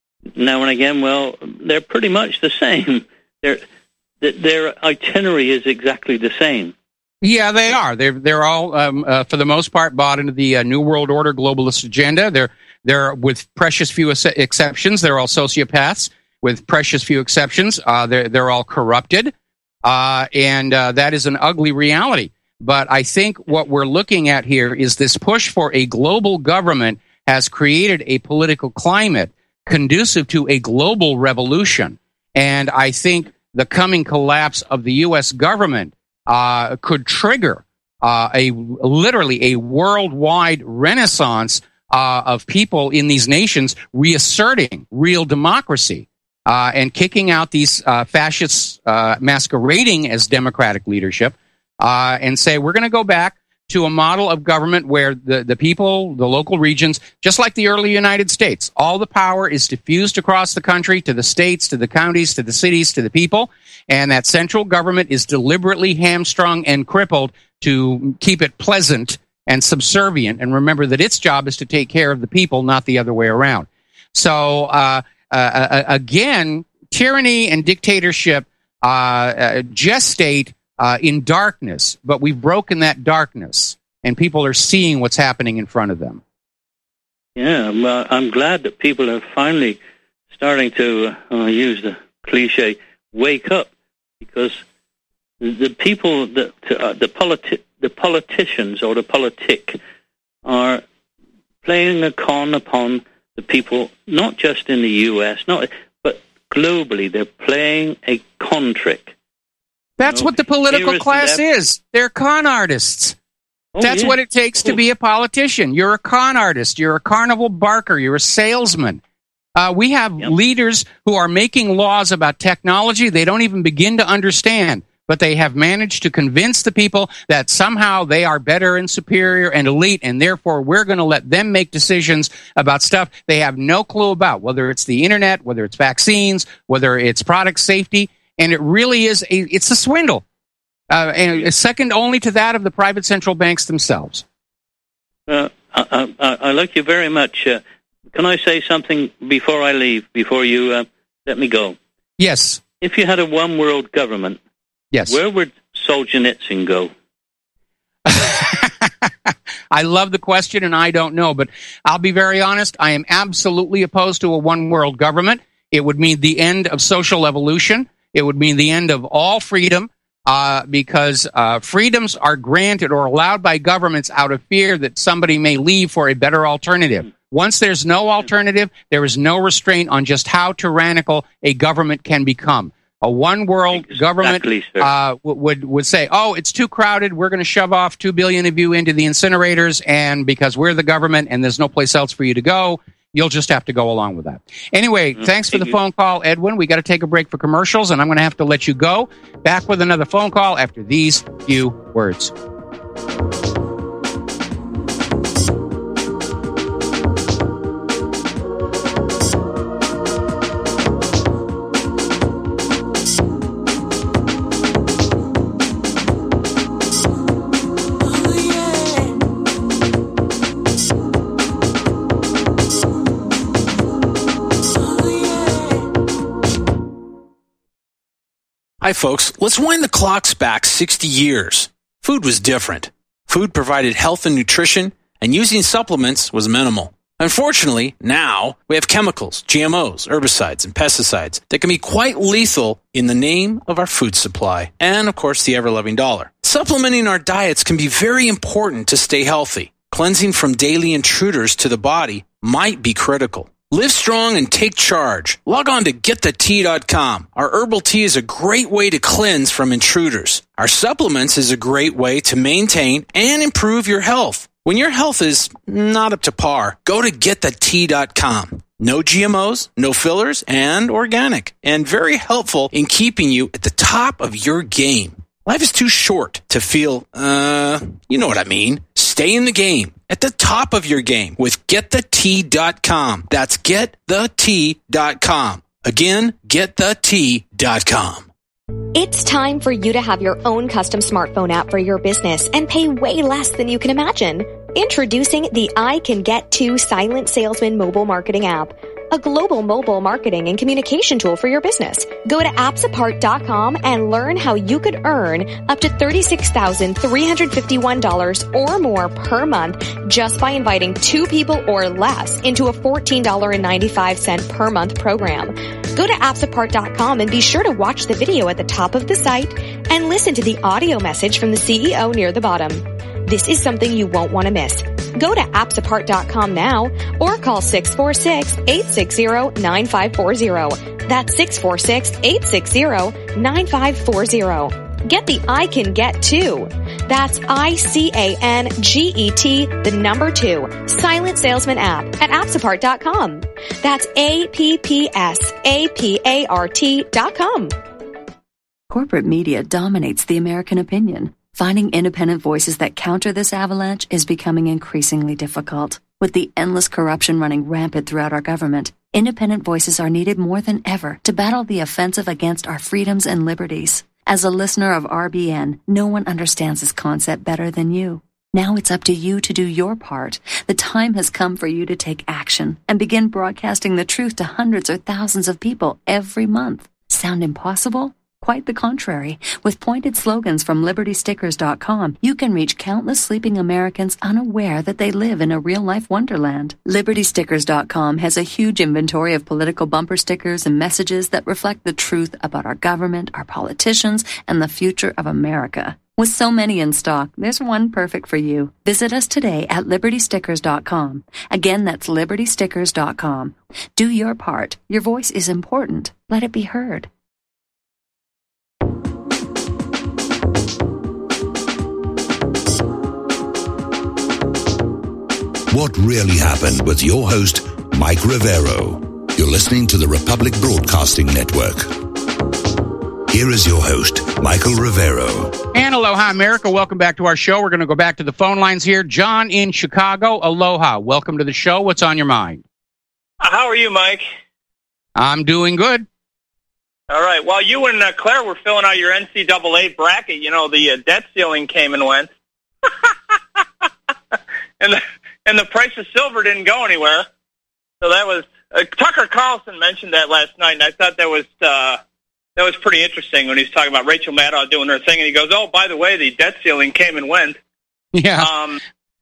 now and again, well, they're pretty much the same. Their, their itinerary is exactly the same. Yeah, they are. They're they're all, um, uh, for the most part, bought into the uh, New World Order globalist agenda. They're they're with precious few ex- exceptions. They're all sociopaths with precious few exceptions. Uh, they're they're all corrupted, uh, and uh, that is an ugly reality. But I think what we're looking at here is this push for a global government has created a political climate conducive to a global revolution, and I think the coming collapse of the U S government Uh, could trigger uh, a literally a worldwide renaissance uh, of people in these nations reasserting real democracy uh, and kicking out these uh, fascists uh, masquerading as democratic leadership uh, and say, we're going to go back to a model of government where the, the people, the local regions, just like the early United States, all the power is diffused across the country to the states, to the counties, to the cities, to the people, and that central government is deliberately hamstrung and crippled to keep it pleasant and subservient, and remember that its job is to take care of the people, not the other way around. So, uh, uh, again, tyranny and dictatorship uh, uh, gestate Uh, in darkness, but we've broken that darkness, and people are seeing what's happening in front of them. Yeah, well, I'm glad that people are finally starting to uh, use the cliche, wake up, because the people, that uh, the politi- the politicians or the politic are playing a con upon the people, not just in the U S, not but globally. They're playing a con trick. That's what the political class is. They're con artists. Oh, That's yeah. what it takes to be a politician. You're a con artist. You're a carnival barker. You're a salesman. Uh, we have yep. leaders who are making laws about technology they don't even begin to understand, but they have managed to convince the people that somehow they are better and superior and elite, and therefore we're going to let them make decisions about stuff they have no clue about, whether it's the internet, whether it's vaccines, whether it's product safety. And it really is a, it's a swindle. Uh, and second only to that of the private central banks themselves. Uh, I, I, I like you very much. Uh, can I say something before I leave, before you uh, let me go? Yes. If you had a one-world government, yes, where would Solzhenitsyn go? I love the question, and I don't know, but I'll be very honest. I am absolutely opposed to a one-world government. It would mean the end of social evolution. It would mean the end of all freedom, uh, because uh, freedoms are granted or allowed by governments out of fear that somebody may leave for a better alternative. Once there's no alternative, there is no restraint on just how tyrannical a government can become. A one-world exactly, government uh, would would say, "Oh, it's too crowded. We're going to shove off two billion of you into the incinerators, and because we're the government and there's no place else for you to go, you'll just have to go along with that." Anyway, mm-hmm. thanks for the phone call, Edwin. We got to take a break for commercials, and I'm going to have to let you go. Back with another phone call after these few words. Hi, folks. Let's wind the clocks back sixty years. Food was different. Food provided health and nutrition, and using supplements was minimal. Unfortunately, now we have chemicals, G M Os, herbicides, and pesticides that can be quite lethal in the name of our food supply and, of course, the ever-loving dollar. Supplementing our diets can be very important to stay healthy. Cleansing from daily intruders to the body might be critical. Live strong and take charge. Log on to get the tea dot com. Our herbal tea is a great way to cleanse from intruders. Our supplements is a great way to maintain and improve your health. When your health is not up to par, go to get the tea dot com. No G M Os, no fillers, and organic. And very helpful in keeping you at the top of your game. Life is too short to feel, uh, you know what I mean. Stay in the game, at the top of your game with get the tea dot com. That's get the tea dot com. Again, get the tea dot com. It's time for you to have your own custom smartphone app for your business and pay way less than you can imagine. Introducing the I Can Get To Silent Salesman mobile marketing app, a global mobile marketing and communication tool for your business. Go to apps apart dot com and learn how you could earn up to thirty-six thousand three hundred fifty-one dollars or more per month just by inviting two people or less into a fourteen dollars and ninety-five cents per month program. Go to apps apart dot com and be sure to watch the video at the top of the site and listen to the audio message from the C E O near the bottom. This is something you won't want to miss. Go to apps apart dot com now or call six four six, eight six zero, nine five four zero. That's six four six, eight six zero, nine five four zero. Get the I Can Get To. That's I C A N G E T, the number two, Silent Salesman app at apps apart dot com. That's A P P S A P A R T dot com. Corporate media dominates the American opinion. Finding independent voices that counter this avalanche is becoming increasingly difficult. With the endless corruption running rampant throughout our government, independent voices are needed more than ever to battle the offensive against our freedoms and liberties. As a listener of R B N, no one understands this concept better than you. Now it's up to you to do your part. The time has come for you to take action and begin broadcasting the truth to hundreds or thousands of people every month. Sound impossible? Quite the contrary. With pointed slogans from liberty stickers dot com, you can reach countless sleeping Americans unaware that they live in a real-life wonderland. liberty stickers dot com has a huge inventory of political bumper stickers and messages that reflect the truth about our government, our politicians, and the future of America. With so many in stock, there's one perfect for you. Visit us today at liberty stickers dot com. Again, that's liberty stickers dot com. Do your part. Your voice is important. Let it be heard. What Really Happened with your host, Mike Rivero. You're listening to the Republic Broadcasting Network. Here is your host, Michael Rivero. And aloha, America. Welcome back to our show. We're going to go back to the phone lines here. John in Chicago. Aloha. Welcome to the show. What's on your mind? How are you, Mike? I'm doing good. All right. While you and uh, Claire were filling out your N C double A bracket, you know, the uh, debt ceiling came and went. and, the, and the price of silver didn't go anywhere. So that was, uh, Tucker Carlson mentioned that last night, and I thought that was, uh, that was pretty interesting when he was talking about Rachel Maddow doing her thing, and he goes, oh, by the way, the debt ceiling came and went. Yeah. Um,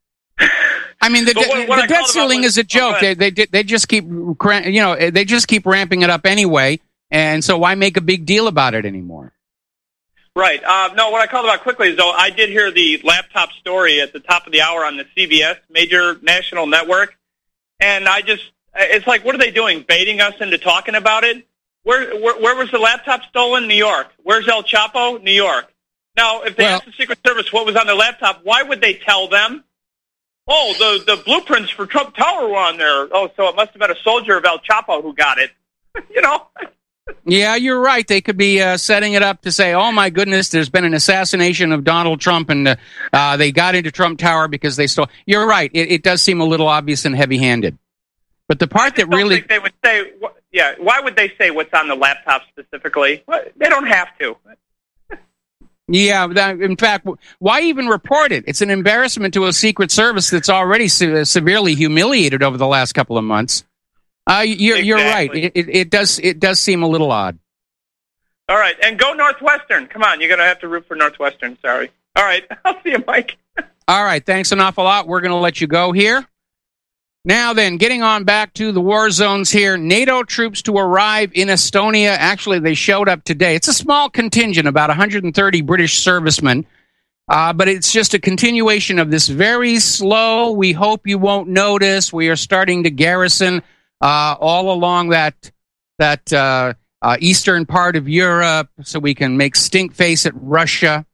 I mean, the, But what- the, what the I debt called ceiling about is a was- joke. oh, they, go they they just keep, cra- you know, they just keep ramping it up anyway. And so why make a big deal about it anymore? Right. Uh, no, what I called about quickly is, though, I did hear the laptop story at the top of the hour on the C B S major national network, and I just, it's like, what are they doing, baiting us into talking about it? Where, where, where was the laptop stolen? New York. Where's El Chapo? New York. Now, if they Well- asked the Secret Service what was on the laptop, why would they tell them? Oh, the, the blueprints for Trump Tower were on there. Oh, so it must have been a soldier of El Chapo who got it. You know? Yeah, you're right. They could be uh, setting it up to say, oh, my goodness, there's been an assassination of Donald Trump, and uh, uh, they got into Trump Tower because they stole. You're right. It, it does seem a little obvious and heavy-handed. But the part that I don't really... think they would say, wh- yeah, why would they say what's on the laptop specifically? What- They don't have to. Yeah, that, in fact, w- why even report it? It's an embarrassment to a Secret Service that's already se- severely humiliated over the last couple of months. Uh, you're, you're right. Exactly. It, it, it does it does seem a little odd. All right, and go Northwestern. Come on, you're going to have to root for Northwestern. Sorry. All right, I'll see you, Mike. All right, thanks an awful lot. We're going to let you go here. Now then, getting on back to the war zones here, NATO troops to arrive in Estonia. Actually, they showed up today. It's a small contingent, about one hundred thirty British servicemen, uh, but it's just a continuation of this very slow, we hope you won't notice, we are starting to garrison uh, all along that that uh, uh, eastern part of Europe so we can make stink face at Russia.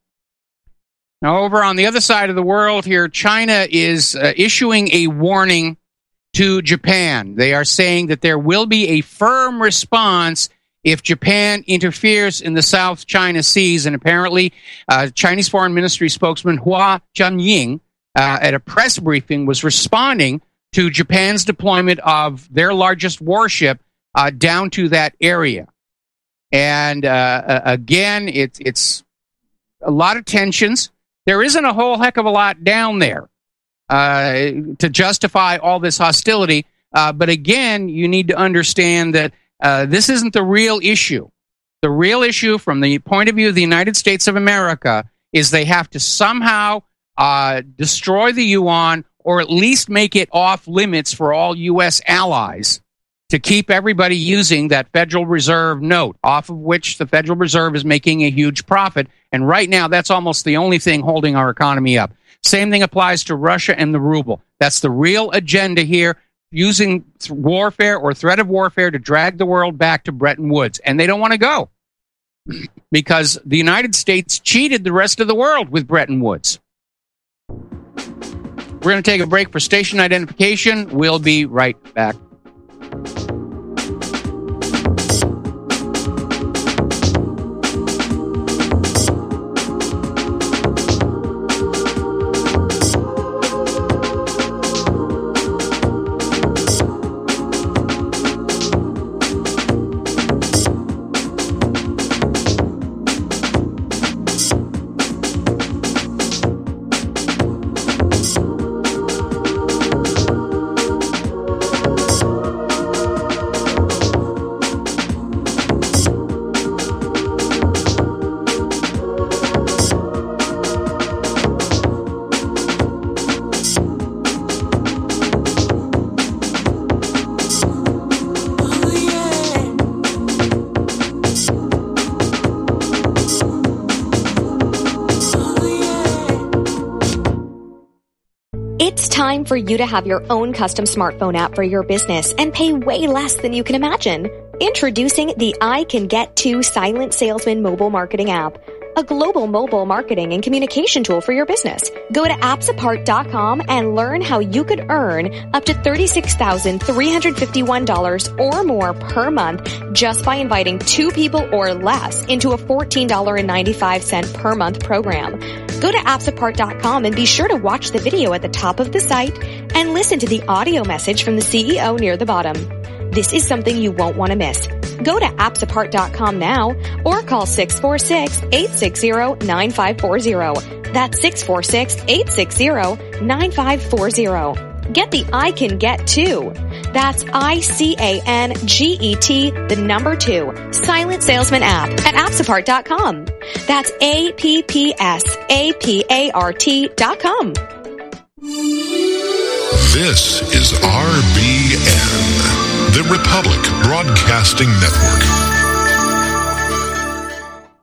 Now, over on the other side of the world here, China is uh, issuing a warning to Japan. They are saying that there will be a firm response if Japan interferes in the South China Seas. And apparently, uh, Chinese Foreign Ministry spokesman Hua Chunying, uh, at a press briefing, was responding to Japan's deployment of their largest warship uh, down to that area. And uh, again, it's it's a lot of tensions. There isn't a whole heck of a lot down there uh, to justify all this hostility. Uh, but again, you need to understand that uh, this isn't the real issue. The real issue from the point of view of the United States of America is they have to somehow uh, destroy the yuan or at least make it off limits for all U S allies to keep everybody using that Federal Reserve note, off of which the Federal Reserve is making a huge profit. And right now, that's almost the only thing holding our economy up. Same thing applies to Russia and the ruble. That's the real agenda here, using warfare or threat of warfare to drag the world back to Bretton Woods. And they don't want to go because the United States cheated the rest of the world with Bretton Woods. We're going to take a break for station identification. We'll be right back. It's time for you to have your own custom smartphone app for your business and pay way less than you can imagine. Introducing the I Can Get To Silent Salesman mobile marketing app, a global mobile marketing and communication tool for your business. Go to apps apart dot com and learn how you could earn up to thirty-six thousand three hundred fifty-one dollars or more per month just by inviting two people or less into a fourteen dollars and ninety-five cents per month program. Go to apps apart dot com and be sure to watch the video at the top of the site and listen to the audio message from the C E O near the bottom. This is something you won't want to miss. Go to apps apart dot com now or call six four six, eight six zero, nine five four zero. That's six four six, eight six zero, nine five four zero. Get the I Can Get Two. That's I C A N G E T, the number two, Silent Salesman app at apps apart dot com. That's A P P S A P A R T dot com. This is R B N, the Republic Broadcasting Network.